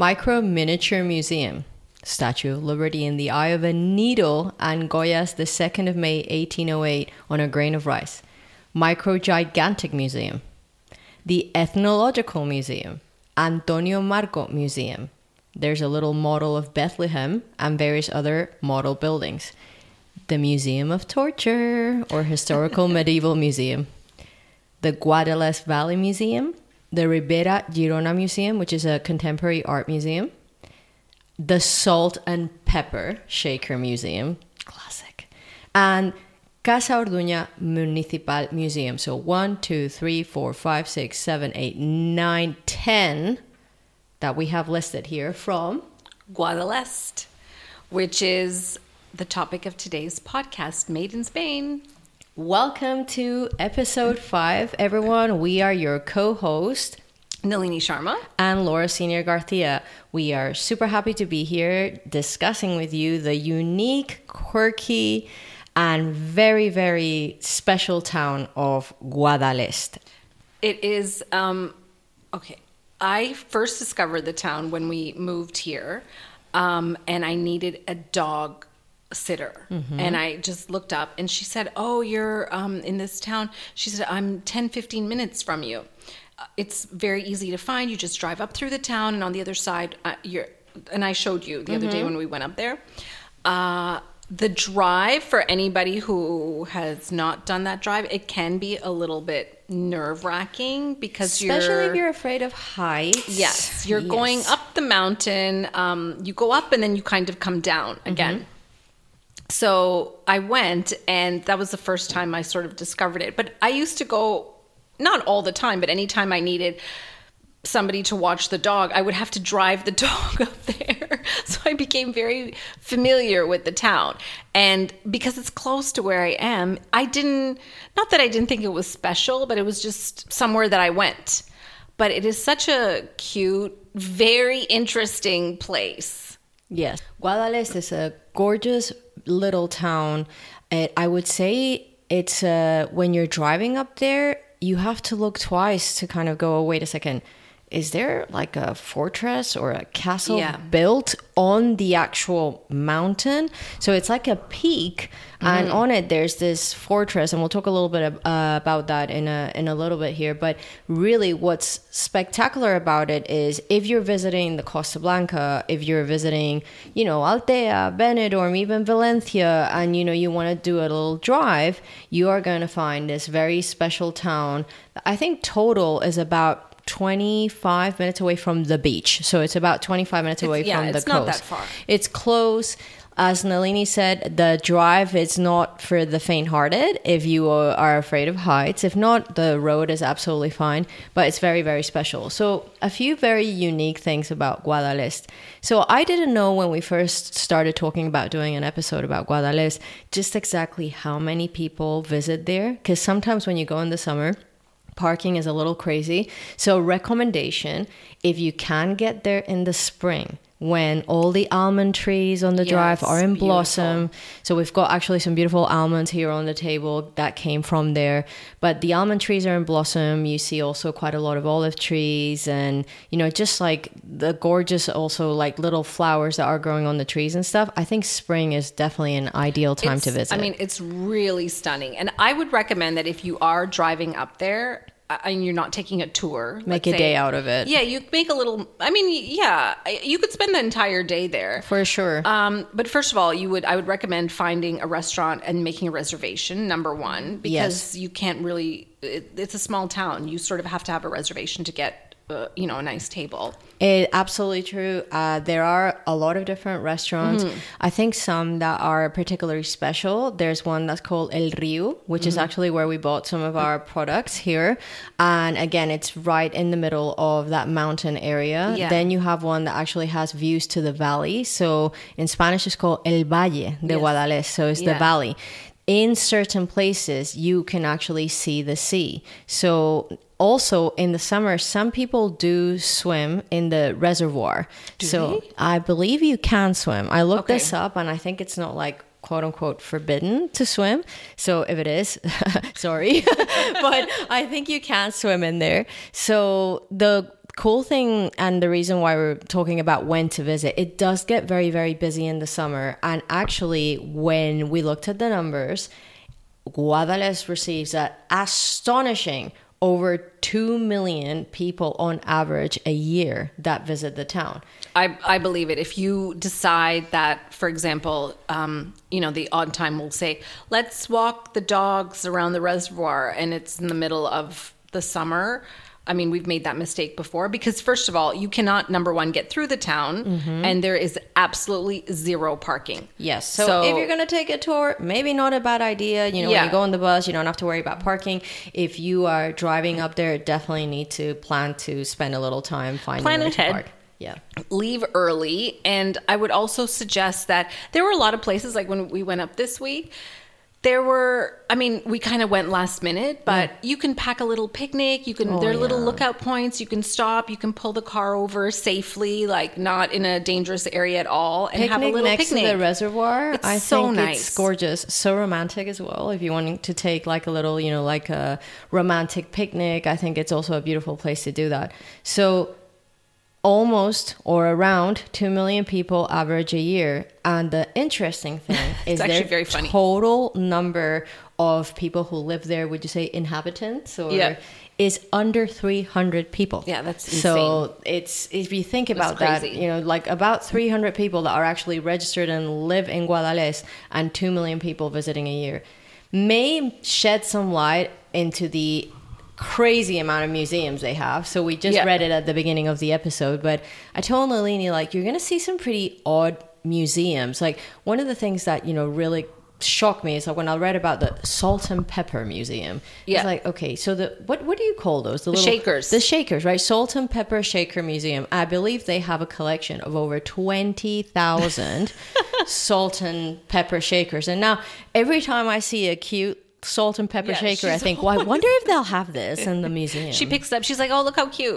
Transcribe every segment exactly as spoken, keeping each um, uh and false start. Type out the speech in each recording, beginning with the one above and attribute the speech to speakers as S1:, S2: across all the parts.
S1: Micro Miniature Museum. Statue of Liberty in the Eye of a Needle and Goya's the second of May eighteen oh eight on a grain of rice. Micro Gigantic Museum. The Ethnological Museum. Antonio Marco Museum. There's a little model of Bethlehem and various other model buildings. The Museum of Torture or Historical Medieval Museum. The Guadalest Valley Museum. The Ribera Girona Museum, which is a contemporary art museum. The Salt and Pepper Shaker Museum, classic, and Casa Orduña Municipal Museum. So one, two, three, four, five, six, seven, eight, nine, ten that we have listed here from
S2: Guadalest, which is the topic of today's podcast, Made in Spain.
S1: Welcome to episode five, everyone. We are your co-host,
S2: Nalini Sharma
S1: and Laura Senior Garcia. We are super happy to be here discussing with you the unique, quirky, and very, very special town of Guadalest.
S2: It is, um, okay, I first discovered the town when we moved here, um, and I needed a dog sitter. Mm-hmm. And I just looked up, and she said, oh, you're um, in this town. She said, I'm ten, fifteen minutes from you. It's very easy to find. You just drive up through the town, and on the other side, uh, you're. And I showed you the mm-hmm. other day when we went up there. Uh, the drive, for anybody who has not done that drive, it can be a little bit nerve-wracking because
S1: especially
S2: you're...
S1: Especially if you're afraid of heights.
S2: Yes. You're
S1: yes.
S2: going up the mountain. Um, you go up, and then you kind of come down again. Mm-hmm. So I went, and that was the first time I sort of discovered it. But I used to go... Not all the time, but anytime I needed somebody to watch the dog, I would have to drive the dog up there. So I became very familiar with the town. And because it's close to where I am, I didn't, not that I didn't think it was special, but it was just somewhere that I went. But it is such a cute, very interesting place.
S1: Yes. Guadalest is a gorgeous little town. It, I would say it's, uh, when you're driving up there, you have to look twice to kind of go, oh, wait a second, is there like a fortress or a castle yeah. built on the actual mountain? So it's like a peak, mm-hmm. and on it there's this fortress, and we'll talk a little bit uh, about that in a in a little bit here. But really what's spectacular about it is if you're visiting the Costa Blanca, if you're visiting, you know, Altea, Benidorm, even Valencia, and, you know, you want to do a little drive, you are going to find this very special town. I think total is about twenty-five minutes away from the beach. So it's about twenty-five minutes away
S2: it's, yeah,
S1: from the
S2: it's
S1: coast.
S2: Not that far.
S1: It's close. As Nalini said, the drive is not for the faint-hearted if you are afraid of heights. If not, the road is absolutely fine, but it's very, very special. So a few very unique things about Guadalest. So I didn't know when we first started talking about doing an episode about Guadalest just exactly how many people visit there, because sometimes when you go in the summer, parking is a little crazy. So recommendation, if you can get there in the spring, when all the almond trees on the yes, drive are in beautiful. blossom. So we've got actually some beautiful almonds here on the table that came from there. But the almond trees are in blossom. You see also quite a lot of olive trees, and, you know, just like the gorgeous also like little flowers that are growing on the trees and stuff. I think spring is definitely an ideal time
S2: it's,
S1: to visit.
S2: I mean, it's really stunning. And I would recommend that if you are driving up there, and you're not taking a tour,
S1: make a say, day out of it.
S2: Yeah, you make a little, I mean, yeah, you could spend the entire day there.
S1: For sure.
S2: Um, but first of all, you would, I would recommend finding a restaurant and making a reservation, number one, because yes. you can't really, it, it's a small town. You sort of have to have a reservation to get, uh, you know, a nice table.
S1: It, absolutely true. Uh, there are a lot of different restaurants. Mm-hmm. I think some that are particularly special. There's one that's called El Rio, which mm-hmm. is actually where we bought some of our products here. And again, it's right in the middle of that mountain area. Yeah. Then you have one that actually has views to the valley. So in Spanish, it's called El Valle de yes. Guadalest. So it's yeah. the valley. In certain places, you can actually see the sea. So also in the summer, some people do swim in the reservoir.
S2: Do
S1: so
S2: they?
S1: I believe you can swim. I looked
S2: okay.
S1: this up, and I think it's not like quote unquote forbidden to swim. So if it is, sorry, but I think you can swim in there. So the cool thing, and the reason why we're talking about when to visit, it does get very, very busy in the summer. And actually, when we looked at the numbers, Guadalest receives an astonishing over two million people on average a year that visit the town.
S2: I, I believe it. If you decide that, for example, um, you know, the odd time will say, let's walk the dogs around the reservoir, and it's in the middle of the summer. I mean, we've made that mistake before because, first of all, you cannot, number one, get through the town, mm-hmm. and there is absolutely zero parking.
S1: Yes. So, so if you're going to take a tour, maybe not a bad idea. You know, yeah. when you go on the bus, you don't have to worry about parking. If you are driving up there, definitely need to plan to spend a little time finding
S2: plan
S1: where
S2: ahead.
S1: to park. Yeah.
S2: Leave early. And I would also suggest that there were a lot of places, like when we went up this week, there were, I mean, we kind of went last minute, but yeah. you can pack a little picnic. You can, oh, there are yeah. little lookout points. You can stop. You can pull the car over safely, like not in a dangerous area at all, and
S1: picnic
S2: have a little
S1: next
S2: picnic.
S1: to the reservoir.
S2: It's
S1: I
S2: so
S1: think
S2: nice.
S1: It's gorgeous, so romantic as well. If you want to take like a little, you know, like a romantic picnic, I think it's also a beautiful place to do that. So almost or around two million people average a year. And the interesting thing is their
S2: very funny.
S1: total number of people who live there, would you say inhabitants, or
S2: yeah.
S1: is under three hundred people.
S2: Yeah, that's insane.
S1: So it's, if you think about that, you know, like about three hundred people that are actually registered and live in Guadalest, and two million people visiting a year, may shed some light into the crazy amount of museums they have. So we just yeah. read it at the beginning of the episode, but I told Nalini, like, you're going to see some pretty odd museums. Like, one of the things that, you know, really shocked me is like when I read about the Salt and Pepper Museum. Yeah. It's like, okay, so the what what do you call those?
S2: The, the
S1: little,
S2: shakers.
S1: The shakers, right? Salt and Pepper Shaker Museum. I believe they have a collection of over twenty thousand salt and pepper shakers. And now every time I see a cute salt and pepper yeah, shaker, I think, well, I wonder if they'll have this in the museum.
S2: She picks it up. She's like, oh, look how cute.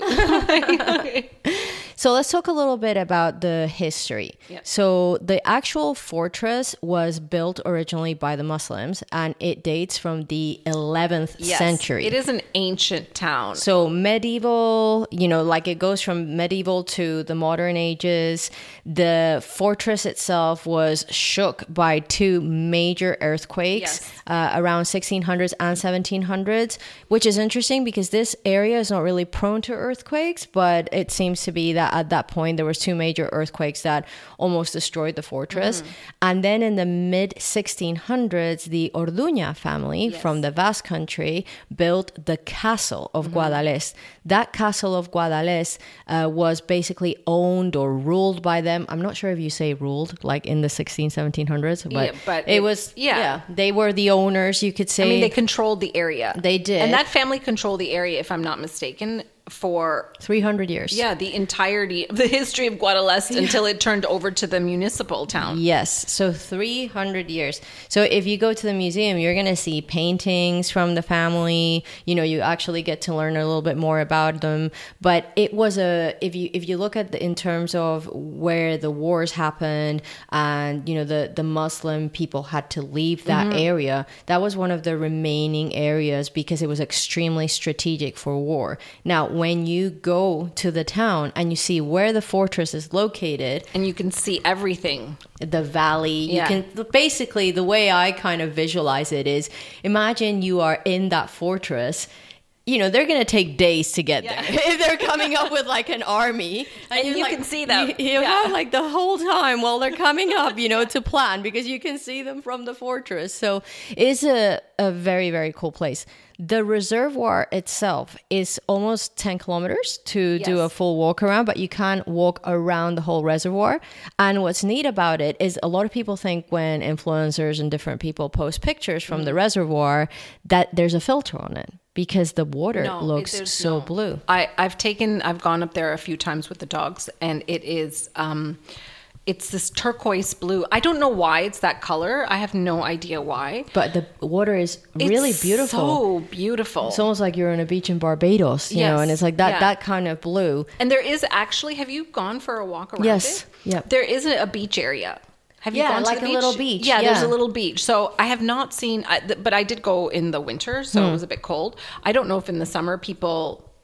S1: So let's talk a little bit about the history. Yeah. So the actual fortress was built originally by the Muslims, and it dates from the eleventh
S2: yes,
S1: century.
S2: It is an ancient town.
S1: So medieval, you know, like it goes from medieval to the modern ages. The fortress itself was shook by two major earthquakes yes. uh, around sixteen hundreds and seventeen hundreds, which is interesting because this area is not really prone to earthquakes, but it seems to be that at that point there was two major earthquakes that almost destroyed the fortress. Mm. And then in the mid sixteen hundreds, the Orduña family yes. from the Basque country built the castle of mm-hmm. Guadalest. That castle of Guadalest uh, was basically owned or ruled by them. I'm not sure if you say ruled like in the sixteen, seventeen hundreds, but, yeah, but it, it was, yeah. yeah, they were the owners, you could say.
S2: I mean, they controlled the area.
S1: They did.
S2: And that family controlled the area, if I'm not mistaken, for
S1: three hundred years.
S2: Yeah, the entirety of the history of Guadalest yeah. until it turned over to the municipal town.
S1: Yes, so three hundred years. So if you go to the museum, you're going to see paintings from the family. You know, you actually get to learn a little bit more about them. But it was a, if you if you look at the, in terms of where the wars happened and, you know, the, the Muslim people had to leave that mm-hmm. area, that was one of the remaining areas because it was extremely strategic for war. Now, when you go to the town and you see where the fortress is located,
S2: and you can see everything,
S1: the valley, yeah. you can basically, the way I kind of visualize it is, imagine you are in that fortress. You know, they're going to take days to get yeah. there. If they're coming up with like an army.
S2: And, and you
S1: like,
S2: can see them.
S1: You, you
S2: yeah.
S1: have like the whole time while they're coming up, you know, to plan because you can see them from the fortress. So it's a, a very, very cool place. The reservoir itself is almost ten kilometers to yes. do a full walk around, but you can't walk around the whole reservoir. And what's neat about it is a lot of people think when influencers and different people post pictures from mm. the reservoir that there's a filter on it. Because the water no, looks so no. blue.
S2: I, I've taken, I've gone up there a few times with the dogs, and it is, um, it's this turquoise blue. I don't know why it's that color. I have no idea why.
S1: But the water is really
S2: it's
S1: beautiful.
S2: So beautiful.
S1: It's almost like you're on a beach in Barbados, you yes. know, and it's like that, yeah. that kind of blue.
S2: And there is actually, have you gone for a walk around
S1: yes.
S2: it?
S1: Yes.
S2: There is a beach area. Have you
S1: yeah,
S2: gone to
S1: like
S2: the
S1: a
S2: beach?
S1: little beach.
S2: Yeah,
S1: yeah,
S2: there's a little beach. So I have not seen, but I did go in the winter, so mm. it was a bit cold. I don't know if in the summer people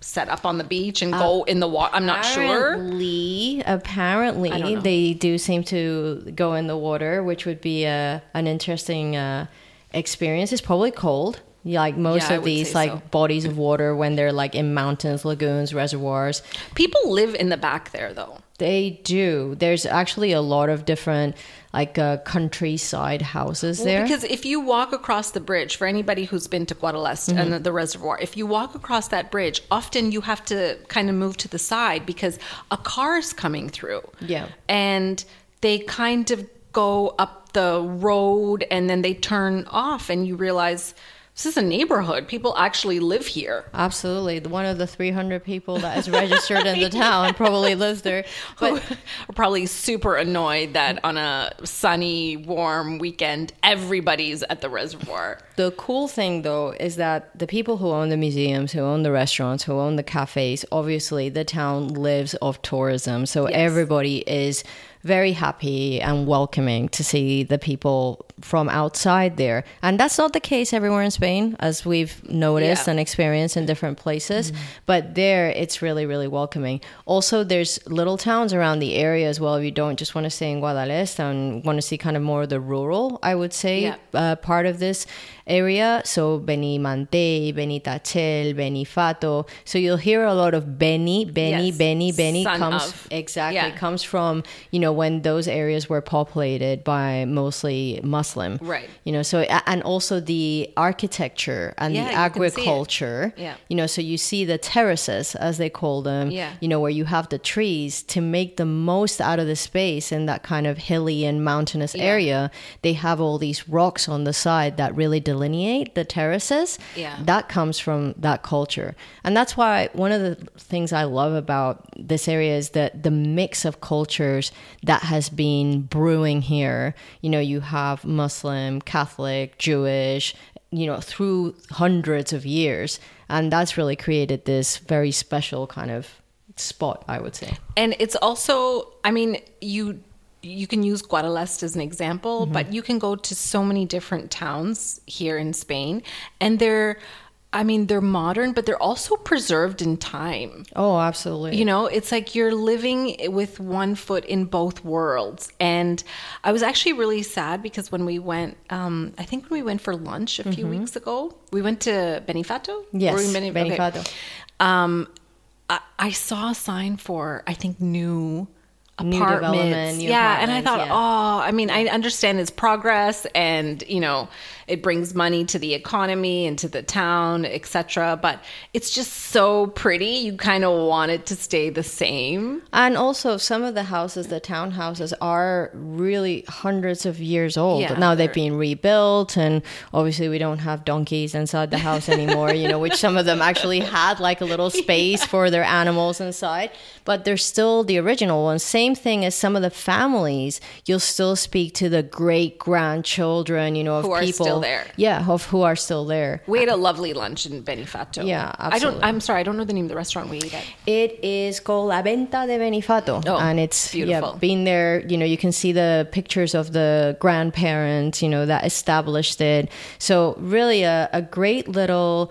S2: set up on the beach and go in the water. I'm not sure.
S1: Apparently, apparently
S2: I don't know.
S1: they do seem to go in the water, which would be a, an interesting uh, experience. It's probably cold. Like most
S2: Yeah, I
S1: of
S2: would
S1: these
S2: say
S1: like
S2: so.
S1: bodies of water when they're like in mountains, lagoons, reservoirs.
S2: People live in the back there, though.
S1: They do. There's actually a lot of different like uh, countryside houses
S2: Well,
S1: there.
S2: because if you walk across the bridge, for anybody who's been to Guadalest
S1: Mm-hmm.
S2: and the, the reservoir, if you walk across that bridge, often you have to kind of move to the side because a car's coming through.
S1: Yeah.
S2: And they kind of go up the road and then they turn off and you realize this is a neighborhood. People actually live here.
S1: Absolutely. The- One of the three hundred people that is registered in the town probably lives there. But
S2: Who are probably super annoyed that on a sunny, warm weekend, everybody's at the reservoir.
S1: the cool thing, though, is that the people who own the museums, who own the restaurants, who own the cafes, obviously the town lives off tourism. So
S2: Yes.
S1: everybody is very happy and welcoming to see the people from outside there. And that's not the case everywhere in Spain, as we've noticed
S2: Yeah.
S1: and experienced in different places. But there, it's really, really welcoming. Also, there's little towns around the area as well. If you don't just want to stay in Guadalest and want to see kind of more of the rural, I would say,
S2: Yeah.
S1: uh, part of this area. So Benimantell, Benitachell, Benifato. So you'll hear a lot of Beni, Beni,
S2: Yes.
S1: Beni, Beni
S2: Son
S1: comes
S2: of.
S1: exactly
S2: Yeah.
S1: comes from, you know, when those areas were populated by mostly Muslim.
S2: Right.
S1: You know, so a- and also the architecture and
S2: Yeah,
S1: the
S2: you can see it.
S1: agriculture.
S2: Yeah.
S1: You know, so you see the terraces as they call them.
S2: Yeah.
S1: You know, where you have the trees to make the most out of the space in that kind of hilly and mountainous
S2: Yeah.
S1: area. They have all these rocks on the side that really delineate the terraces.
S2: Yeah.
S1: That comes from that culture. And that's why one of the things I love about this area is that the mix of cultures that has been brewing here. You know, you have Muslim, Catholic, Jewish, you know, through hundreds of years. And that's really created this very special kind of spot, I would say.
S2: And it's also, I mean, you you can use Guadalest as an example,
S1: Mm-hmm.
S2: but you can go to so many different towns here in Spain, and they're, I mean, they're modern, but they're also preserved in time.
S1: Oh, absolutely.
S2: You know, it's like you're living with one foot in both worlds. And I was actually really sad because when we went, um, I think when we went for lunch a few weeks ago, we went to Benifato.
S1: Mm-hmm. Yes,
S2: Were we in Beni- okay.
S1: Benifato.
S2: Um, I, I saw a sign for, I think, new
S1: New
S2: apartments.
S1: development, new
S2: yeah, and I
S1: apartments,
S2: thought,
S1: yeah.
S2: oh, I mean, I understand it's progress, and you know, it brings money to the economy and to the town, et cetera. But it's just so pretty. You kind of want it to stay the same.
S1: And also, some of the houses, the townhouses, are really hundreds of years old.
S2: Yeah,
S1: now they've
S2: they're-
S1: been rebuilt, and obviously we don't have donkeys inside the house anymore, you know, which some of them actually had like a little space for their animals inside. But they're still the original ones. Same thing as some of the families. You'll still speak to the great grandchildren, you know, of
S2: Who are
S1: people.
S2: still there.
S1: Yeah, of who are still there.
S2: We had a lovely lunch in Benifato.
S1: Yeah,
S2: I don't.
S1: absolutely.
S2: I'm sorry, I don't know the name of the restaurant we ate at.
S1: It is called La Venta de Benifato.
S2: Oh,
S1: and it's
S2: beautiful.
S1: Yeah, being there, you know, you can see the pictures of the grandparents, you know, that established it. So really a, a great little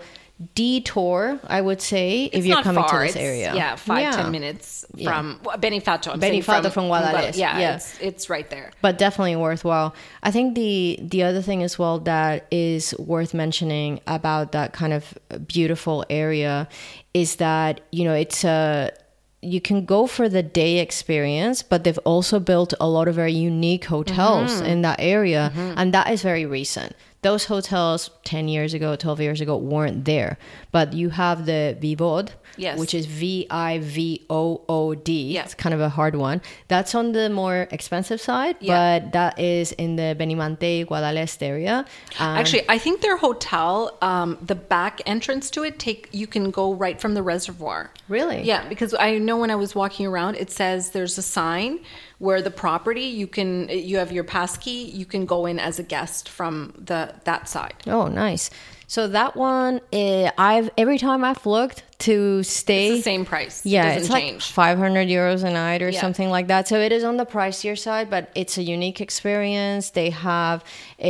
S1: detour, I would say, if
S2: It's
S1: you're
S2: not
S1: coming
S2: far.
S1: to this
S2: It's,
S1: area.
S2: Yeah, five
S1: Yeah.
S2: ten minutes from well, Benifato. I'm saying
S1: Benifato from Guadalest,
S2: Yeah,
S1: yeah.
S2: It's, it's right there.
S1: But definitely worthwhile. I think the the other thing as well that is worth mentioning about that kind of beautiful area is that, you know, it's a you can go for the day experience, but they've also built a lot of very unique hotels
S2: Mm-hmm.
S1: in that area, and that is very recent. Those hotels ten years ago, twelve years ago weren't there. But you have the Vivod,
S2: Yes.
S1: which is V I V O O D.
S2: Yeah.
S1: It's kind of a hard one. That's on the more expensive side,
S2: Yeah.
S1: but that is in the Benimantell, Guadalest area. Um,
S2: Actually, I think their hotel, um, the back entrance to it, take you can go right from the reservoir.
S1: Really?
S2: Yeah, because I know when I was walking around, it says there's a sign where the property you can you have your pass key, you can go in as a guest from the that side.
S1: Oh, nice. So that one, uh, I've every time I've looked to stay,
S2: It's the same price.
S1: yeah,
S2: it
S1: it's
S2: doesn't
S1: like
S2: change.
S1: five hundred euros a night or
S2: Yeah.
S1: something like that. So it is on the pricier side, but it's a unique experience. They have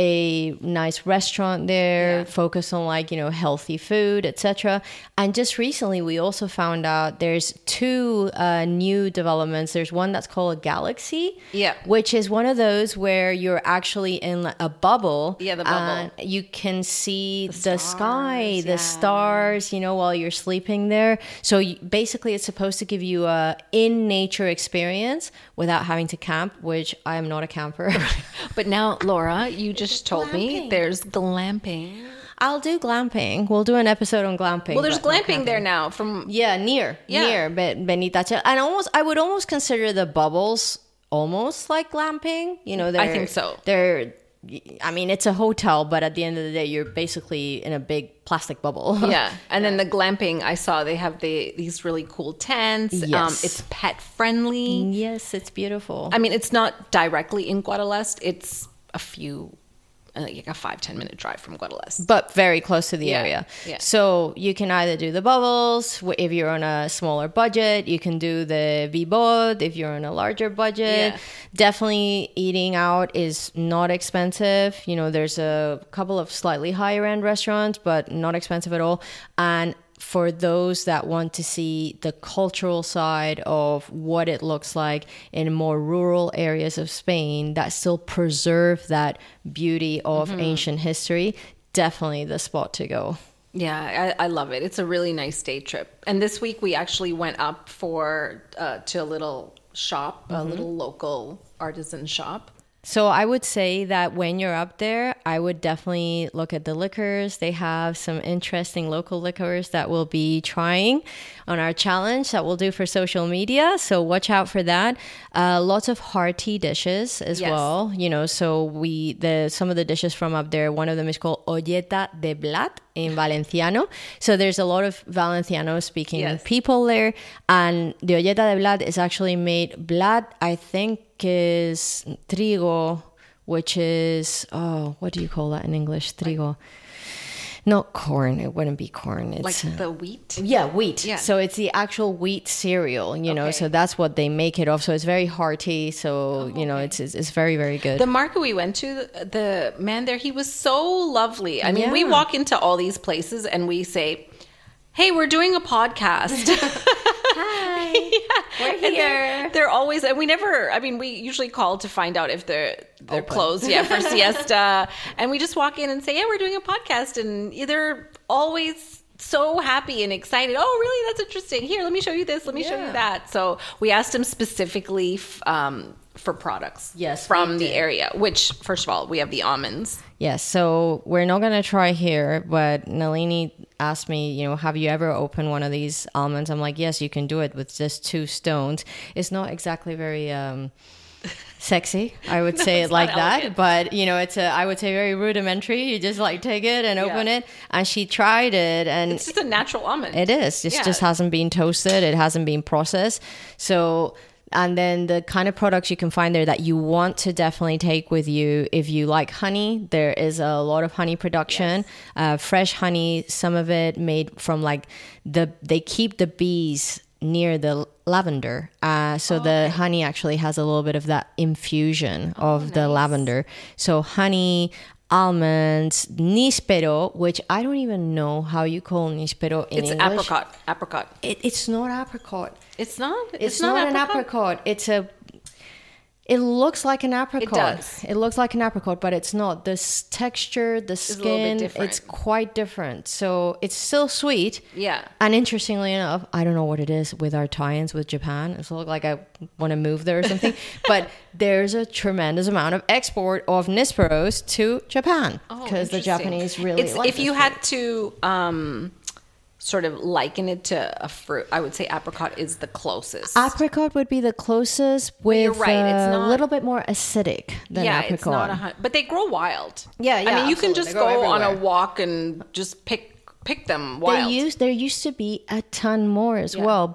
S1: a nice restaurant there,
S2: Yeah.
S1: focused on like, you know, healthy food, et cetera. And just recently, we also found out there's two uh, new developments. There's one that's called a Galaxy,
S2: Yeah.
S1: which is one of those where you're actually in like a bubble.
S2: Yeah, the bubble.
S1: and you can see the,
S2: stars,
S1: sky, the
S2: yeah.
S1: stars, you know, while you're sleeping there. So you, basically, it's supposed to give you a in nature experience without having to camp, which I am not a camper.
S2: But now, Laura, you just told me
S1: glamping.
S2: there's glamping.
S1: I'll do glamping. We'll do an episode on glamping.
S2: Well, there's
S1: but not
S2: glamping
S1: camping.
S2: there now. From
S1: Yeah, near,
S2: Yeah.
S1: near Be- Benitacha, and almost, I would almost consider the bubbles almost like glamping. You know, they're,
S2: think so.
S1: They're, I mean, it's a hotel, but at the end of the day, you're basically in a big plastic bubble.
S2: yeah, and then the glamping, I saw they have the these really cool tents. Um,
S1: Yes.
S2: it's pet friendly.
S1: Yes, it's beautiful.
S2: I mean, it's not directly in Guadalest. It's a few, uh, like a five ten minute drive from Guadalest.
S1: But very close to the
S2: Yeah,
S1: area.
S2: yeah.
S1: So you can either do the bubbles w- if you're on a smaller budget. You can do the V-Bod if you're on a larger budget.
S2: Yeah.
S1: Definitely eating out is not expensive. You know, there's a couple of slightly higher end restaurants, but not expensive at all. And for those that want to see the cultural side of what it looks like in more rural areas of Spain that still preserve that beauty of
S2: Mm-hmm.
S1: ancient history, definitely the spot to go.
S2: Yeah, I, I love it. It's a really nice day trip. And this week we actually went up for uh, to a little shop, a little local artisan shop.
S1: So I would say that when you're up there, I would definitely look at the liquors. They have some interesting local liquors that we'll be trying on our challenge that we'll do for social media. So watch out for that. Uh, lots of hearty dishes as
S2: Yes.
S1: well. You know, so we the some of the dishes from up there. One of them is called olleta de blat in Valenciano. So there's a lot of Valenciano speaking
S2: Yes.
S1: people there, and the olleta de blat is actually made. Blat, I think, is trigo, which is, oh, what do you call that in English? Trigo. Not corn. It wouldn't be corn. It's
S2: Like
S1: uh,
S2: the wheat.
S1: yeah, wheat.
S2: Yeah.
S1: So it's the actual wheat cereal, you know.
S2: Okay.
S1: So that's what they make it of. So it's very hearty. So you know,
S2: okay.
S1: it's, it's it's very very good.
S2: The market we went to, the man there, he was so lovely. I mean, we
S1: Yeah.
S2: walk into all these places and we say, "Hey, we're doing a podcast."
S1: Hi, we're
S2: And they're,
S1: here.
S2: they're always, and we never, I mean, we usually call to find out if they're they're
S1: Open.
S2: closed, yeah, for siesta. And we just walk in and say, "Yeah, we're doing a podcast," and they're always so happy and excited. "Oh, really? That's interesting. Here, let me show you this. Let me show
S1: Yeah.
S2: you that." So we asked them specifically f- um, for products,
S1: Yes,
S2: from
S1: we
S2: the
S1: did.
S2: area. Which, first of all, we have the almonds.
S1: Yes, so we're not gonna try here, but Nalini asked me, you know, have you ever opened one of these almonds? I'm like, yes, you can do it with just two stones. It's not exactly very um, sexy, I would say it
S2: it's
S1: like
S2: not
S1: that,
S2: elegant.
S1: but you know, it's a, I would say very rudimentary. You just like take it and open
S2: Yeah.
S1: it, and she tried it, and
S2: It's just a natural almond.
S1: it is. It
S2: Yeah.
S1: just hasn't been toasted. It hasn't been processed. So, and then the kind of products you can find there that you want to definitely take with you if you like honey, there is a lot of honey production, uh, fresh honey, some of it made from like the, they keep the bees near the lavender. Uh, so the honey actually has a little bit of that infusion of the lavender. So honey, almonds, níspero, which I don't even know how you call níspero in
S2: It's
S1: English.
S2: apricot. Apricot.
S1: It, it's not apricot.
S2: It's not.
S1: It's, not, an apricot. It's a. It looks like an apricot.
S2: does.
S1: It looks like an apricot, but it's not. The s- texture, the
S2: a little bit
S1: skin,
S2: different.
S1: it's quite different. So it's still sweet.
S2: Yeah.
S1: And interestingly enough, I don't know what it is with our tie-ins with Japan. It's look like I want to move there or something. But there's a tremendous amount of export of Nisperos to Japan
S2: Oh,
S1: because the
S2: interesting.
S1: Japanese really
S2: It's,
S1: like
S2: if you
S1: Nispero.
S2: had to um, sort of liken it to a fruit, I would say apricot is the closest.
S1: Apricot would be the closest with
S2: you're right, it's
S1: a
S2: not-
S1: little bit more acidic than
S2: yeah,
S1: apricot.
S2: it's not a hun- but they grow wild.
S1: Yeah, yeah,
S2: I mean, you can
S1: absolutely.
S2: just
S1: They grow
S2: go on a
S1: everywhere.
S2: walk and just pick pick them wild.
S1: They used there used to be a ton more as
S2: Yeah.
S1: well, but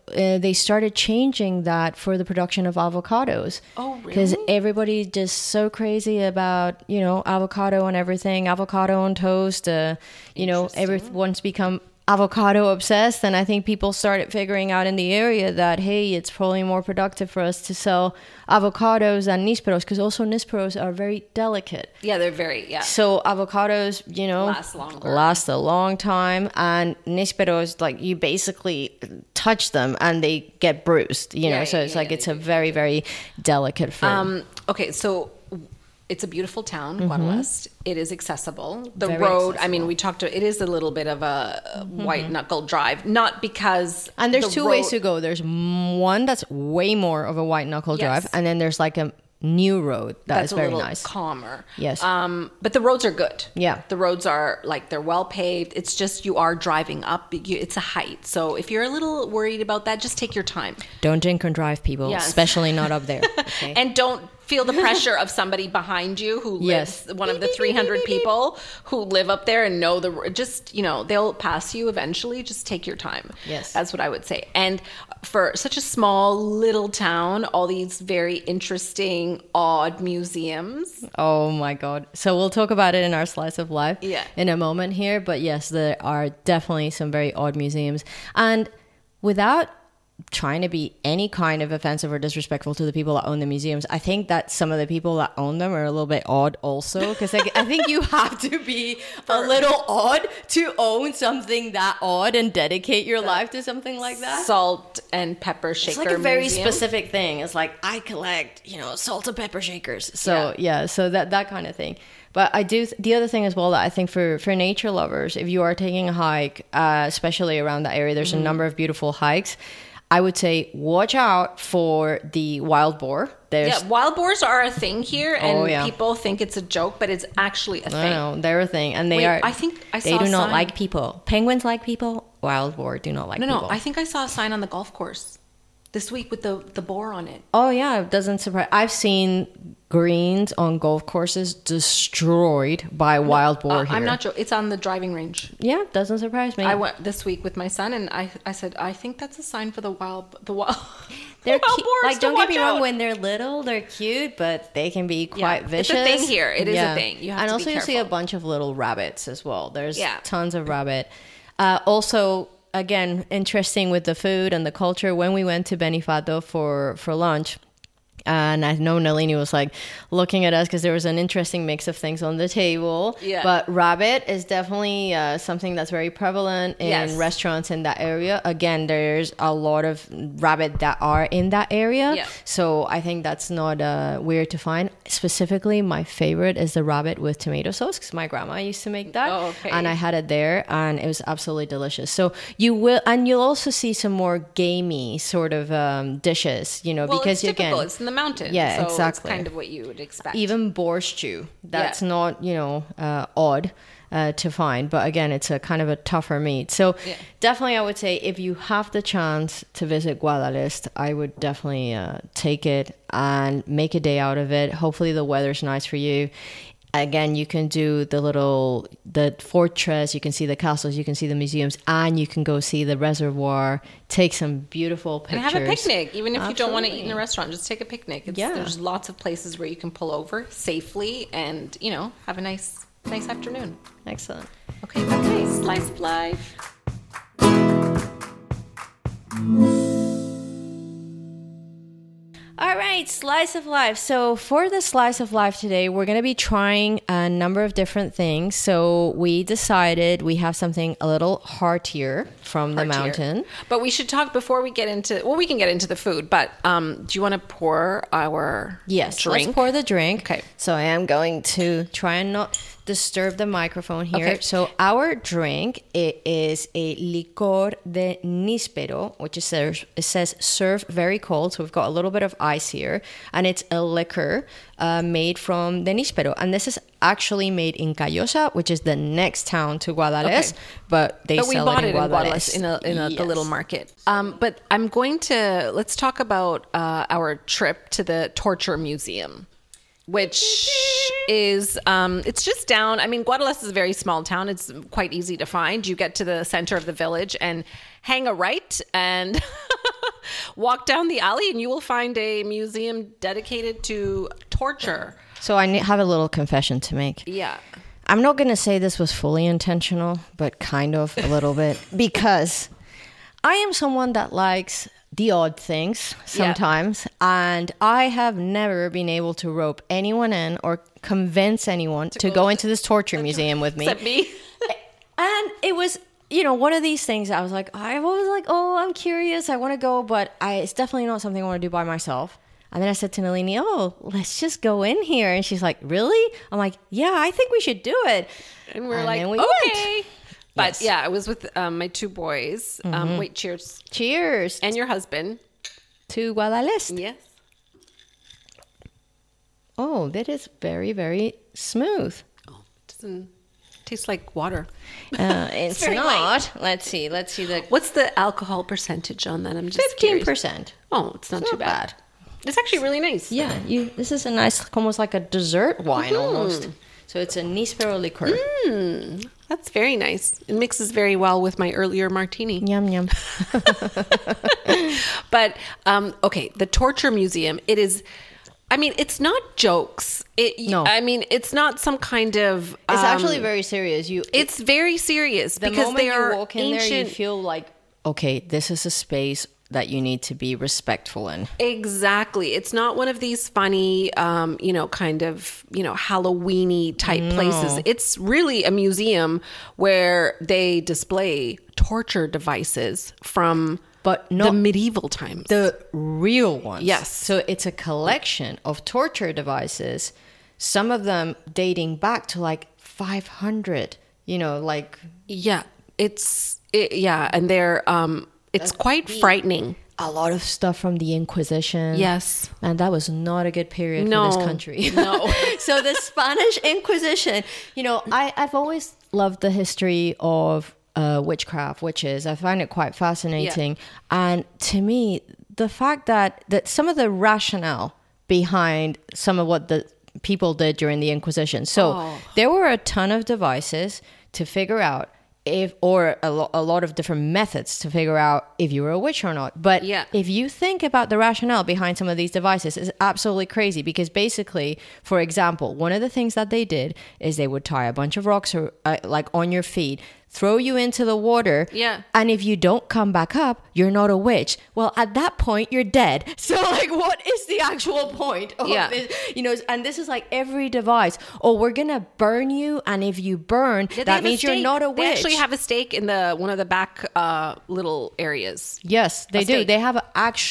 S1: uh, they started changing that for the production of avocados.
S2: Oh, really?
S1: Because everybody's just so crazy about, you know, avocado and everything, avocado on toast. Uh, you know, everyone's become avocado obsessed, and I think people started figuring out in the area that, hey, it's probably more productive for us to sell avocados and nísperos, because also nísperos are very delicate.
S2: Yeah, they're very, yeah.
S1: So avocados, you know,
S2: Last longer.
S1: last a long time, and nísperos, like, you basically touch them and they get bruised, you know,
S2: Yeah,
S1: so
S2: yeah,
S1: it's
S2: yeah,
S1: like
S2: yeah,
S1: it's
S2: they
S1: a
S2: do.
S1: very, very delicate fruit.
S2: Um, okay, so it's a beautiful town, Guadalest. It is accessible. The
S1: Very
S2: road, I
S1: accessible.
S2: mean, we talked to, it is a little bit of a white knuckle drive, not because.
S1: And there's
S2: the
S1: two
S2: road-
S1: ways to go. There's m- one that's way more of a white knuckle
S2: Yes.
S1: drive, and then there's like a new road that
S2: That's
S1: is
S2: a
S1: very
S2: little
S1: nice.
S2: calmer.
S1: Yes.
S2: Um, but the roads are good.
S1: Yeah.
S2: The roads are like, they're well paved. It's just you are driving up. You, it's a height. So if you're a little worried about that, just take your time.
S1: Don't drink and drive, people,
S2: Yes.
S1: especially not up there. Okay?
S2: And don't feel the pressure of somebody behind you who lives,
S1: Yes.
S2: one of the three hundred people who live up there and know the, just, you know, they'll pass you eventually. Just take your time.
S1: Yes.
S2: That's what I would say. And for such a small little town, all these very interesting, odd museums.
S1: Oh my God. So we'll talk about it in our slice of life
S2: Yeah.
S1: in a moment here. But yes, there are definitely some very odd museums. And without trying to be any kind of offensive or disrespectful to the people that own the museums, I think that some of the people that own them are a little bit odd also. Because I, I think you have to be a little odd to own something that odd and dedicate your life to something like that.
S2: Salt and pepper shaker.
S1: It's like a very
S2: museum.
S1: specific thing. It's like, I collect, you know, salt and pepper shakers. So yeah, so that that kind of thing. But I do the other thing as well that I think for for nature lovers, if you are taking a hike, uh, especially around that area, there's
S2: Mm-hmm.
S1: a number of beautiful hikes. I would say watch out for the wild boar. There's
S2: Yeah, wild boars are a thing here, and
S1: Oh, yeah.
S2: people think it's a joke, but it's actually a
S1: I
S2: thing.
S1: know they're a thing, and they
S2: Wait,
S1: are.
S2: I think I
S1: they
S2: saw
S1: do
S2: a
S1: not
S2: sign.
S1: like people. Penguins like people. Wild boar do not like
S2: No,
S1: people.
S2: no, I think I saw a sign on the golf course this week with the the boar on it.
S1: Oh yeah, it doesn't surprise. I've seen greens on golf courses destroyed by wild boar
S2: Uh,
S1: here.
S2: I'm not sure. It's on the driving range.
S1: Yeah, doesn't surprise me.
S2: I went this week with my son, and I I said I think that's a sign for the wild the wild.
S1: They're
S2: the wild
S1: cute.
S2: boars
S1: Like,
S2: to
S1: don't get
S2: watch
S1: me wrong.
S2: out.
S1: When they're little, they're cute, but they can be quite
S2: Yeah, it's
S1: vicious.
S2: a thing here. It is a thing. You have
S1: and
S2: to be
S1: also you see a
S2: careful.
S1: bunch of little rabbits as well. There's
S2: Yeah.
S1: tons of rabbit. Uh, also, again, interesting with the food and the culture. When we went to Benifato for for lunch. And I know Nalini was like looking at us because there was an interesting mix of things on the table.
S2: Yeah.
S1: But rabbit is definitely uh, something that's very prevalent in
S2: Yes.
S1: restaurants in that area. Again, there's a lot of rabbit that are in that area.
S2: Yeah.
S1: So I think that's not uh, weird to find. Specifically, my favorite is the rabbit with tomato sauce because my grandma used to make that.
S2: Oh, okay.
S1: And I had it there and it was absolutely delicious. So you will, and you'll also see some more gamey sort of um, dishes, you know,
S2: Well,
S1: because
S2: it's typical.
S1: again,
S2: It's in the mountains.
S1: Yeah,
S2: so
S1: exactly.
S2: It's kind of what you would expect.
S1: even borscht stew. That's
S2: Yeah.
S1: not, you know, uh, odd uh, to find. But again, it's a kind of a tougher meat. So
S2: Yeah.
S1: definitely I would say if you have the chance to visit Guadalest, I would definitely uh, take it and make a day out of it. Hopefully the weather's nice for you. Again, you can do the little, the fortress, you can see the castles, you can see the museums, and you can go see the reservoir, take some beautiful
S2: and
S1: pictures.
S2: have a picnic, even if you don't want to eat in
S1: Absolutely.
S2: a restaurant. Just take a picnic. It's,
S1: Yeah.
S2: There's lots of places where you can pull over safely and, you know, have a nice, nice afternoon.
S1: Excellent.
S2: Okay, okay. Slice of life.
S1: All right, slice of life. So for the slice of life today, we're going to be trying a number of different things. So we decided we have something a little heartier from the
S2: Heartier.
S1: mountain.
S2: But we should talk before we get into, well, we can get into the food, but um, do you want to pour our
S1: Yes,
S2: drink?
S1: let's pour the drink.
S2: Okay.
S1: So I am going to try and not disturb the microphone here.
S2: Okay.
S1: So our drink, it is a licor de níspero, which is served, it says serve very cold. So we've got a little bit of ice here, and it's a liquor uh, made from the níspero. And this is actually made in Callosa, which is the next town to Guadalest,
S2: Okay.
S1: but they
S2: But we
S1: sell
S2: bought
S1: it
S2: it
S1: in
S2: in
S1: Guadalest.
S2: Guadalest in, a, in a, the
S1: Yes.
S2: little market. Um, but I'm going to, let's talk about uh, our trip to the Torture Museum, which is, um, it's just down. I mean, Guadalest is a very small town. It's quite easy to find. You get to the center of the village and hang a right and Walk down the alley and you will find a museum dedicated to torture.
S1: So I ne- have a little confession to make.
S2: Yeah.
S1: I'm not going to say this was fully intentional, but kind of a little bit, because I am someone that likes the odd things sometimes, yeah. and I have never been able to rope anyone in or convince anyone to, to go, go into this torture museum with me.
S2: Except me.
S1: And it was, you know, one of these things I was like, I was like, oh, I'm curious, I want to go, but I, it's definitely not something I want to do by myself. And then I said to Nalini, oh, let's just go in here. And she's like, really? I'm like, yeah, I think we should do it.
S2: And we're
S1: and
S2: like,
S1: we
S2: okay.
S1: Went.
S2: But
S1: yes.
S2: yeah, I was with um, my two boys. Mm-hmm. Um, wait, cheers.
S1: Cheers.
S2: And your husband.
S1: To Guadalest.
S2: Yes.
S1: Oh, that is very, very smooth.
S2: Oh, it doesn't taste like water.
S1: Uh, it's, it's not.
S2: Light.
S1: Let's see. Let's see. the.
S2: What's the alcohol percentage on that? I'm just
S1: fifteen percent.
S2: Oh, it's not
S1: it's
S2: too
S1: not
S2: bad.
S1: bad.
S2: It's actually really nice.
S1: Yeah, you. This is a nice, almost like a dessert wine, mm-hmm. almost. So it's a Nispero liqueur.
S2: Mm, that's very nice. It mixes very well with my earlier martini.
S1: Yum yum.
S2: But um, okay, the torture museum. It is. I mean, it's not jokes. It,
S1: no,
S2: I mean, it's not some kind of. Um,
S1: it's actually very serious. You.
S2: It's very serious
S1: the
S2: because
S1: moment
S2: they are
S1: you walk in
S2: ancient.
S1: there, you feel like, okay, this is a space that you need to be respectful in.
S2: Exactly. It's not one of these funny, um, you know, kind of, you know, Halloween-y type
S1: no.
S2: places. It's really a museum where they display torture devices from
S1: but not
S2: the medieval times.
S1: The real ones.
S2: Yes.
S1: So it's a collection of torture devices, some of them dating back to like five hundred, you know, like...
S2: Yeah. It's, it, yeah. And they're... Um, It's quite frightening.
S1: A lot of stuff from the Inquisition.
S2: Yes.
S1: And that was not a good period
S2: no,
S1: for this country.
S2: No.
S1: So the Spanish Inquisition, you know, I, I've always loved the history of uh, witchcraft, witches. I find it quite fascinating. Yeah. And to me, the fact that, that some of the rationale behind some of what the people did during the Inquisition. So oh. there were a ton of devices to figure out if, or a, lo- a lot of different methods to figure out if you were a witch or not. But
S2: yeah.
S1: if you think about the rationale behind some of these devices, it's absolutely crazy, because basically, for example, one of the things that they did is they would tie a bunch of rocks or, uh, like on your feet, throw you into the water.
S2: Yeah.
S1: And if you don't come back up, you're not a witch. Well, at that point, you're dead. So like, what is the actual point of
S2: yeah.
S1: this? You know, and this is like every device. Oh, we're going to burn you. And if you burn,
S2: yeah,
S1: that means you're not a witch.
S2: They actually have a stake in the one of the back uh, little areas.
S1: Yes, they
S2: a
S1: do.
S2: stake.
S1: They have an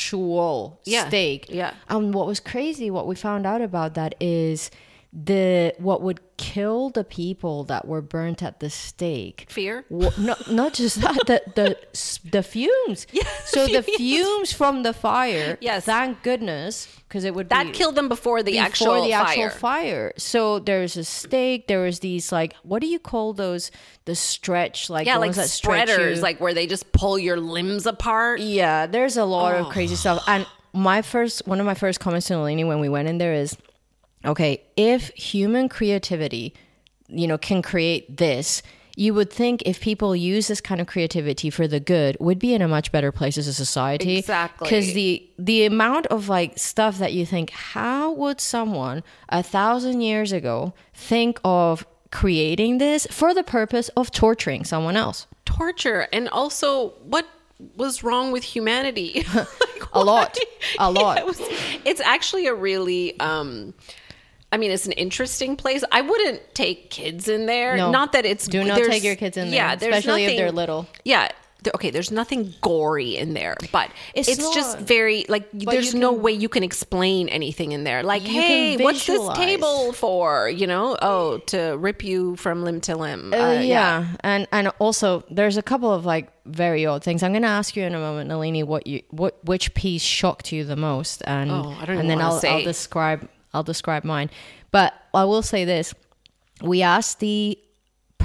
S1: actual
S2: yeah.
S1: stake.
S2: Yeah.
S1: And what was crazy, what we found out about that is the what would kill the people that were burnt at the stake.
S2: Fear?
S1: Well, no, not just that, the the the fumes.
S2: Yeah,
S1: so
S2: fumes.
S1: the fumes from the fire.
S2: Yes.
S1: Thank goodness, because it would
S2: that
S1: be,
S2: killed them before the
S1: before
S2: actual
S1: the
S2: fire.
S1: actual fire. So there's a stake. There was these like, what do you call those? The stretch, like
S2: yeah,
S1: the
S2: like
S1: ones that stretch
S2: spreaders,
S1: you.
S2: like where they just pull your limbs apart.
S1: Yeah, there's a lot
S2: Oh.
S1: of crazy stuff. And my first, one of my first comments to Nalini when we went in there is, okay, if human creativity, you know, can create this, you would think if people use this kind of creativity for the good, we'd be in a much better place as a society.
S2: Exactly.
S1: Because the the amount of like stuff that you think, how would someone a thousand years ago think of creating this for the purpose of torturing someone else?
S2: Torture. And also, what was wrong with humanity? Like,
S1: a lot. A lot.
S2: Yeah, it was, it's actually a really... Um, I mean, it's an interesting place. I wouldn't take kids in there.
S1: No.
S2: Not that it's...
S1: Do not
S2: there's-
S1: take your kids in there,
S2: yeah, there's
S1: especially if
S2: nothing-
S1: they're little.
S2: Yeah. there- Okay, there's nothing gory in there, but
S1: It's
S2: it's, just
S1: not.
S2: very... Like, there's
S1: you
S2: no
S1: can-
S2: way you can explain anything in there. Like,
S1: You
S2: hey,
S1: can
S2: what's this
S1: visualize.
S2: table for? You know? Oh, to rip you from limb to limb.
S1: Uh,
S2: Uh,
S1: yeah. and and also there's a couple of like very odd things. I'm going to ask you in a moment, Nalini, what you what which piece shocked you the most, and
S2: Oh, I don't even
S1: and then
S2: wanna
S1: I'll
S2: say.
S1: I'll describe I'll describe mine. But I will say this: we asked the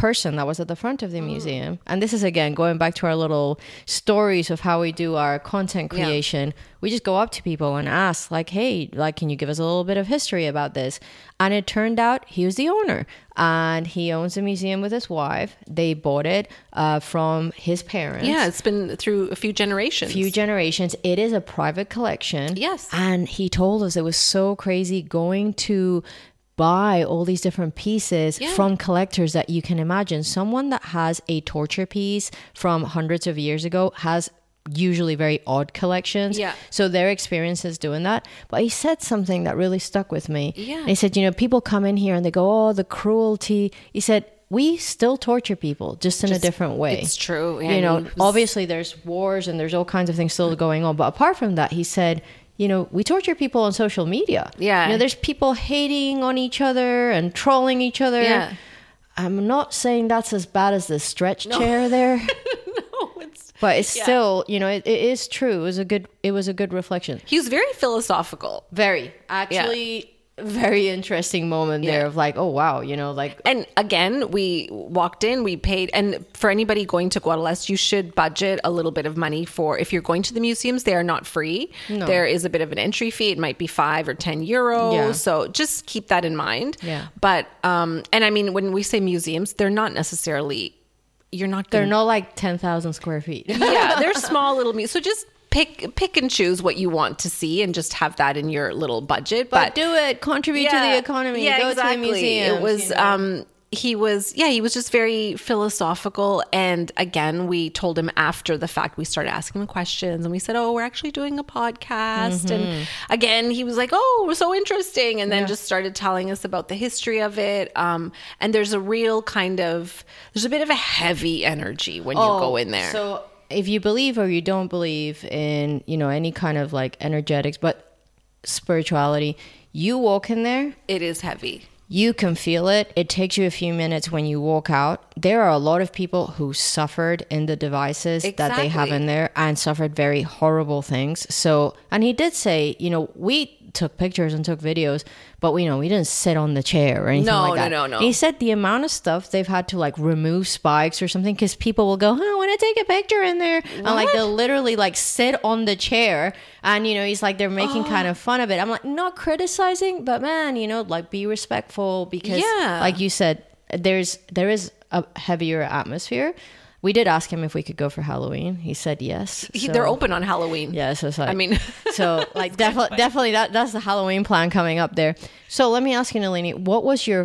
S1: person that was at the front of the museum. And this is, again, going back to our little stories of how we do our content creation. Yeah. We just go up to people and ask, like, hey, like, can you give us a little bit of history about this? And it turned out he was the owner, and he owns a museum with his wife. They bought it uh, from his parents.
S2: Yeah, it's been through a few generations.
S1: Few generations. It is a private collection.
S2: Yes.
S1: And he told us it was so crazy going to buy all these different pieces yeah. from collectors that you can imagine. Someone that has a torture piece from hundreds of years ago has usually very odd collections.
S2: Yeah.
S1: So their experience is doing that. But he said something that really stuck with me.
S2: Yeah.
S1: And he said, you know, people come in here and they go, oh, the cruelty. He said, we still torture people, just in just, a different way.
S2: It's true.
S1: You know, was... obviously there's wars and there's all kinds of things still going on. But apart from that, he said, you know, we torture people on social media.
S2: Yeah.
S1: You know, there's people hating on each other and trolling each other.
S2: Yeah.
S1: I'm not saying that's as bad as the stretch no. chair there.
S2: no, it's...
S1: But it's
S2: yeah.
S1: still, you know, it, it is true. It was a good, it was a good reflection.
S2: He was very philosophical.
S1: Very. Actually... Yeah. Very interesting moment there yeah. of like, oh wow, you know, like.
S2: And again, we walked in, we paid, and for anybody going to Guadalest, you should budget a little bit of money for, if you're going to the museums, they are not free. No. There is a bit of an entry fee. It might be five or ten euros.
S1: Yeah.
S2: So just keep that in mind.
S1: Yeah.
S2: But, um, and I mean, when we say museums, they're not necessarily, you're not
S1: They're
S2: gonna,
S1: not like ten thousand square feet.
S2: yeah, they're small little museums. So just pick pick and choose what you want to see and just have that in your little budget.
S1: But,
S2: but
S1: do it. Contribute
S2: yeah,
S1: to the economy.
S2: Yeah,
S1: Go
S2: exactly.
S1: to the museum.
S2: It was,
S1: you know?
S2: um, he was, yeah, he was just very philosophical. And again, we told him after the fact, we started asking him questions and we said, oh, we're actually doing a podcast. Mm-hmm. And again, he was like, oh, we're so interesting. And then yeah. just started telling us about the history of it. Um, and there's a real kind of, there's a bit of a heavy energy when
S1: oh,
S2: you go in there.
S1: So if you believe or you don't believe in, you know, any kind of like energetics, but spirituality, you walk in there.
S2: It is heavy.
S1: You can feel it. It takes you a few minutes when you walk out. There are a lot of people who suffered in the devices
S2: exactly.
S1: that they have in there and suffered very horrible things. So, and he did say, you know, we took pictures and took videos, but we you know we didn't sit on the chair or anything
S2: no,
S1: like that.
S2: No, no, no,
S1: no. He said the amount of stuff they've had to like remove spikes or something because people will go, oh, I want to take a picture in there. What? And like they'll literally like sit on the chair and, you know, he's like, they're making oh. kind of fun of it. I'm like, not criticizing, but man, you know, like be respectful because
S2: yeah.
S1: like you said, there's there is a heavier atmosphere. We did ask him if we could go for Halloween. He said yes.
S2: He,
S1: so.
S2: They're open on Halloween.
S1: Yeah, so it's like,
S2: I mean,
S1: so like definitely, definitely that that's the Halloween plan coming up there. So let me ask you, Nalini, what was your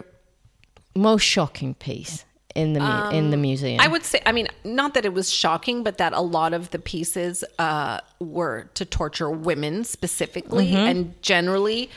S1: most shocking piece in the um, in the museum?
S2: I would say, I mean, not that it was shocking, but that a lot of the pieces uh, were to torture women specifically, mm-hmm. and generally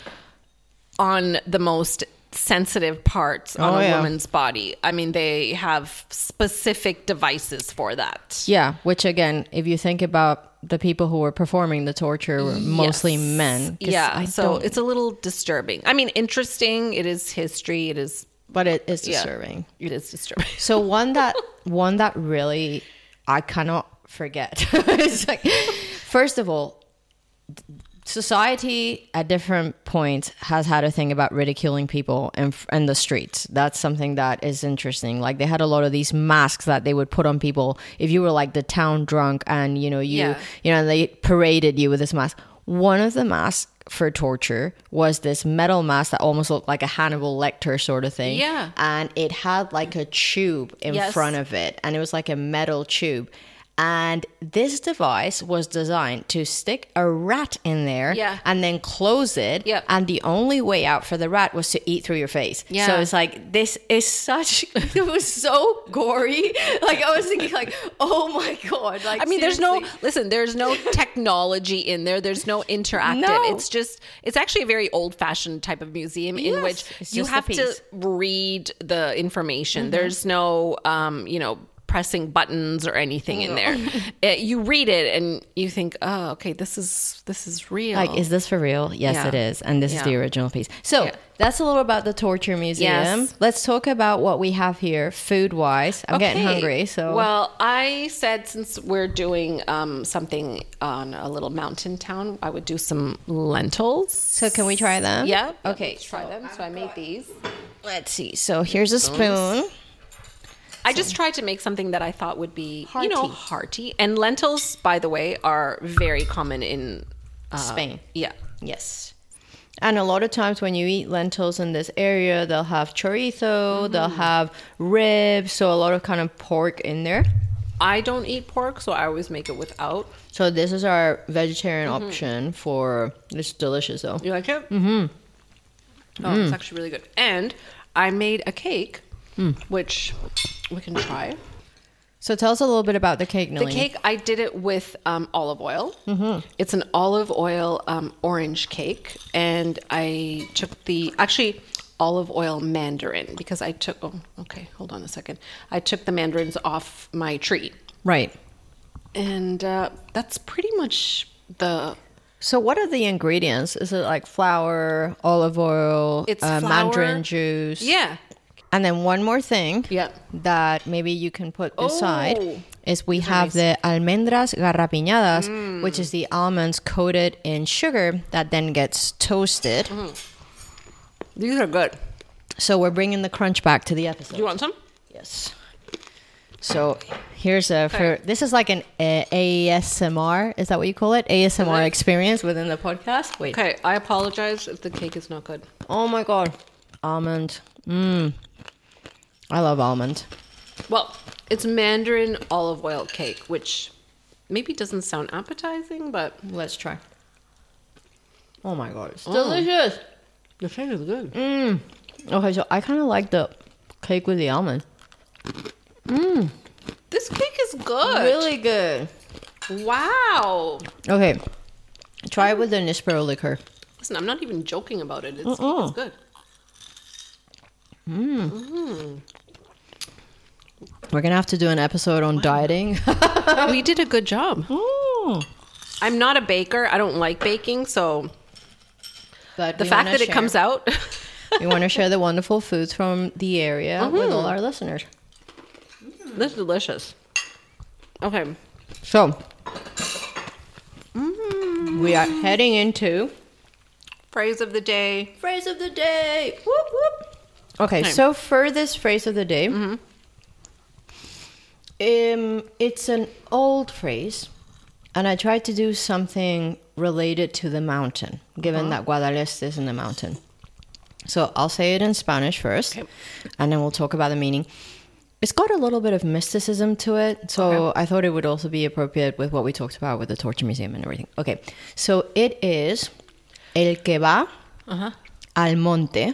S2: on the most sensitive parts on
S1: oh,
S2: a
S1: yeah.
S2: woman's body. I mean, they have specific devices for that.
S1: Yeah, which again, if you think about the people who were performing the torture were mostly
S2: yes.
S1: men.
S2: Yeah,
S1: I
S2: so it's a little disturbing. I mean, interesting. It is history. It is,
S1: but it is disturbing.
S2: Yeah, it is disturbing.
S1: So one that one that really I cannot forget. It's like, first of all, society at different points has had a thing about ridiculing people in, in the streets. That's something that is interesting. Like they had a lot of these masks that they would put on people if you were like the town drunk and, you know, you,
S2: yeah.
S1: you know, they paraded you with this mask. One of the masks for torture was this metal mask that almost looked like a Hannibal Lecter sort of thing.
S2: Yeah.
S1: And it had like a tube in
S2: yes.
S1: front of it. And it was like a metal tube. And this device was designed to stick a rat in there
S2: yeah.
S1: and then close it.
S2: Yep.
S1: And the only way out for the rat was to eat through your face.
S2: Yeah.
S1: So it's like, this is such, it was so gory. Like I was thinking like, oh my God. Like,
S2: I mean,
S1: seriously.
S2: there's no, listen, there's no technology in there. There's no interactive.
S1: No.
S2: It's just, it's actually a very old fashioned type of museum in
S1: Yes,
S2: which
S1: it's
S2: you
S1: just a
S2: have to
S1: piece.
S2: read the information.
S1: Mm-hmm.
S2: There's no, um, you know, pressing buttons or anything in there. It, you read it and you think, oh, okay, this is this is real.
S1: Like, is this for real? Yes,
S2: Yeah.
S1: it is. And this
S2: Yeah.
S1: is the original piece. So
S2: Yeah.
S1: that's a little about the torture museum.
S2: Yes.
S1: Let's talk about what we have here food wise. I'm getting
S2: Okay.
S1: hungry. So
S2: well, I said since we're doing um, something on a little mountain town, I would do some lentils.
S1: So can we try them?
S2: Yeah.
S1: Okay.
S2: Let's try them. So I made these.
S1: Let's see. So here's a spoon.
S2: I just tried to make something that I thought would be,
S1: Hearty.
S2: you know, hearty. And lentils, by the way, are very common in uh,
S1: Spain.
S2: Yeah.
S1: Yes. And a lot of times when you eat lentils in this area, they'll have chorizo,
S2: Mm-hmm.
S1: they'll have ribs, so a lot of kind of pork in there.
S2: I don't eat pork, so I always make it without.
S1: So this is our vegetarian
S2: Mm-hmm.
S1: option for, it's delicious though.
S2: You like it? Mm-hmm. Oh, it's actually really good. And I made a cake, which we can try.
S1: So tell us a little bit about the cake,
S2: The
S1: Nalini.
S2: cake, I did it with um, olive oil. Mm-hmm. It's an olive oil um, orange cake. And I took the, actually, olive oil mandarin because I took, oh, okay, hold on a second. I took the mandarins off my tree.
S1: Right.
S2: And uh, that's pretty much the,
S1: So what are the ingredients? Is it like flour, olive oil,
S2: It's
S1: uh,
S2: flour.
S1: mandarin juice?
S2: yeah.
S1: And then one more thing
S2: Yeah.
S1: that maybe you can put aside
S2: Oh,
S1: is we have the almendras garrapiñadas, which is the almonds coated in sugar that then gets toasted.
S2: These are good.
S1: So we're bringing the crunch back to the episode.
S2: Do you want some?
S1: Yes. So here's a for this is like an uh, A S M R. Is that what you call it? A S M R
S2: Is it?
S1: experience within the podcast. Wait.
S2: Okay, I apologize if the cake is not good.
S1: Oh my god, almond. Mmm. I love almond.
S2: Well, it's mandarin olive oil cake, which maybe doesn't sound appetizing, but
S1: Let's try. Oh my god, it's delicious.
S2: the cake is good.
S1: Mm. Okay, so I kind of like the cake with the almond.
S2: This cake is good.
S1: Really good.
S2: Wow.
S1: Okay, try it with the Nispero liquor.
S2: Listen, I'm not even joking about it. It's,
S1: Mm-mm.
S2: it's good.
S1: We're gonna have to do an episode on dieting.
S2: We did a good job.
S1: Mm.
S2: I'm not a baker. I don't like baking, so
S1: But
S2: the
S1: we
S2: fact
S1: wanna
S2: that it
S1: share-
S2: comes out.
S1: we want to share the wonderful foods from the area with all our listeners.
S2: This is delicious. Okay.
S1: So we are heading into
S2: Phrase of the day.
S1: phrase of the day. Whoop whoop. Okay,
S2: Okay.
S1: so for this phrase of the day, um, it's an old phrase, and I tried to do something related to the mountain, given that Guadalest is in the mountain. So I'll say it in Spanish first,
S2: Okay.
S1: and then we'll talk about the meaning. It's got a little bit of mysticism to it, so
S2: Okay.
S1: I thought it would also be appropriate with what we talked about with the Torture Museum and everything. Okay, so it is el que va
S2: Uh-huh.
S1: al monte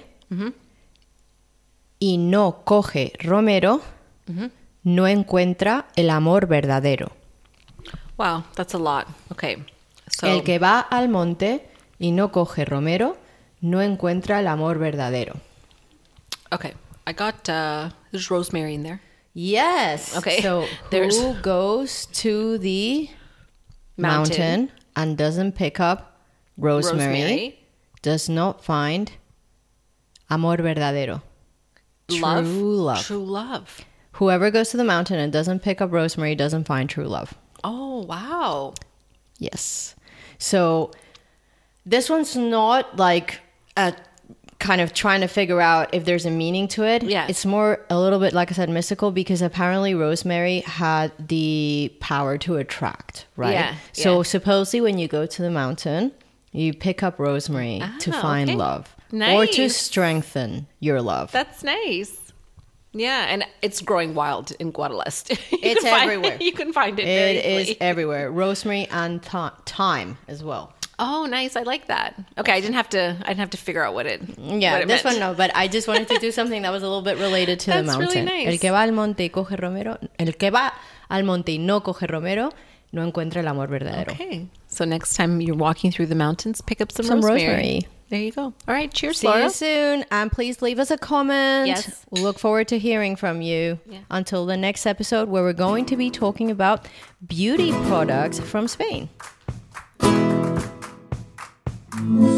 S1: y no coge romero, no encuentra el amor verdadero.
S2: Wow, that's a lot. Okay. So
S1: El que va al monte y no coge romero, no encuentra el amor verdadero.
S2: okay. I got uh there's rosemary in there.
S1: Yes.
S2: Okay.
S1: So
S2: There's-
S1: who goes to the
S2: Mountain.
S1: mountain, and doesn't pick up rosemary,
S2: Rosemary.
S1: does not find amor verdadero.
S2: Love.
S1: True love.
S2: True love.
S1: Whoever goes to the mountain and doesn't pick up rosemary doesn't find true love.
S2: Oh, wow.
S1: Yes. So this one's not like a kind of trying to figure out if there's a meaning to it.
S2: Yeah.
S1: It's more a little bit, like I said, mystical, because apparently rosemary had the power to attract, right?
S2: Yeah,
S1: So
S2: yeah.
S1: supposedly when you go to the mountain, you pick up rosemary to
S2: Ah,
S1: find
S2: okay.
S1: love or to
S2: Nice.
S1: strengthen your love.
S2: That's nice. Yeah, and it's growing wild in Guadalest. You
S1: It's
S2: can find-
S1: everywhere.
S2: you can find it very
S1: It is
S2: easily.
S1: everywhere. Rosemary and th- thyme as well.
S2: Oh, nice. I like that. Okay, I didn't have to I didn't have to figure out what it
S1: Yeah,
S2: what it
S1: this
S2: meant.
S1: one no, but I just wanted to do something that was a little bit related to the
S2: That's really
S1: mountain.
S2: nice.
S1: El que va al monte y coge romero, el que va al monte y no coge romero, no encuentra el amor verdadero.
S2: Okay. So next time you're walking through the mountains, pick up some,
S1: Some
S2: rosemary.
S1: rosemary.
S2: There you go. All right, cheers,
S1: See
S2: Laura.
S1: you soon, and please leave us a comment.
S2: Yes.
S1: We'll look forward to hearing from you.
S2: Yeah.
S1: Until the next episode, where we're going to be talking about beauty products from Spain.